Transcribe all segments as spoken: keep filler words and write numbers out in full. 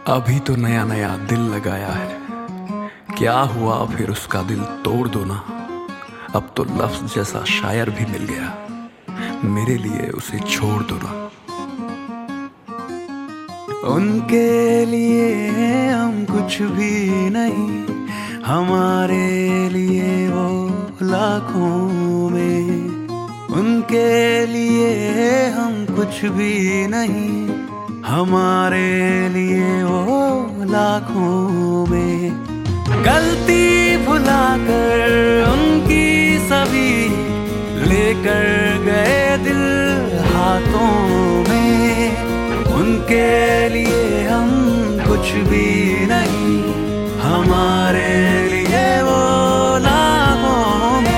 अभी तो नया नया दिल लगाया है, क्या हुआ फिर उसका दिल तोड़ दो ना। अब तो लफ्ज जैसा शायर भी मिल गया, मेरे लिए उसे छोड़ दो ना। उनके लिए हम कुछ भी नहीं, हमारे लिए वो लाखों में। उनके लिए हम कुछ भी नहीं, हमारे लिए वो लाखों में। गलती भुलाकर उनकी सभी लेकर गए दिल हाथों में। उनके लिए हम कुछ भी नहीं, हमारे लिए वो लाखों में।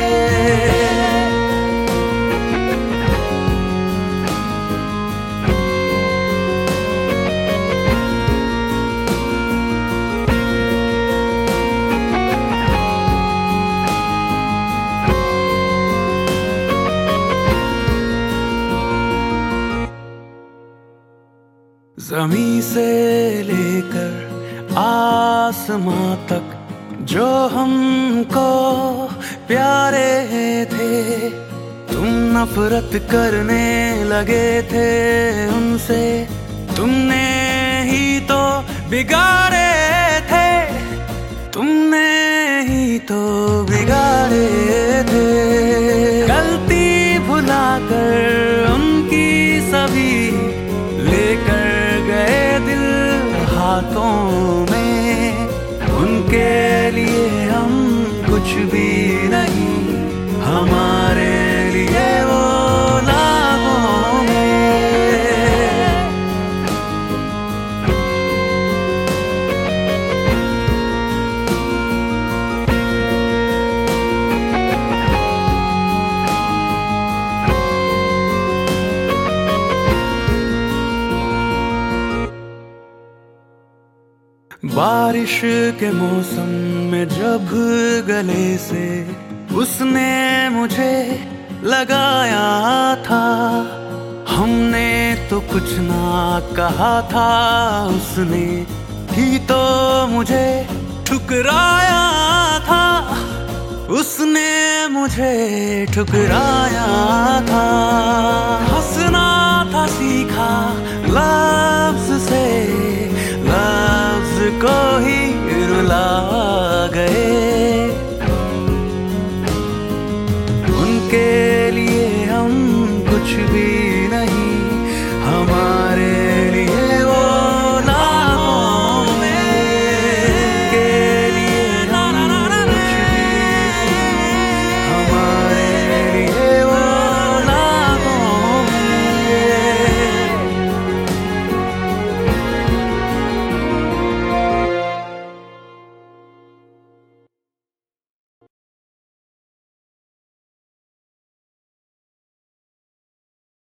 ज़मीं से लेकर आसमां तक जो हमको प्यारे थे, तुम नफरत करने लगे थे उनसे। तुमने ही तो बिगाड़े थे, तुमने ही तो बिगाड़े थे। गलती भुलाकर उनकी सभी लेकर गए दिल हाथों में। उनके लिए हम कुछ भी नहीं, हमारे लिए वो लाखों में। बारिश के मौसम में जब गले से उसने मुझे लगाया था, हमने तो कुछ ना कहा था, उसने ही तो मुझे ठुकराया था। उसने मुझे ठुकराया था। हंसना था सीखा लफ्ज से, लफ्ज को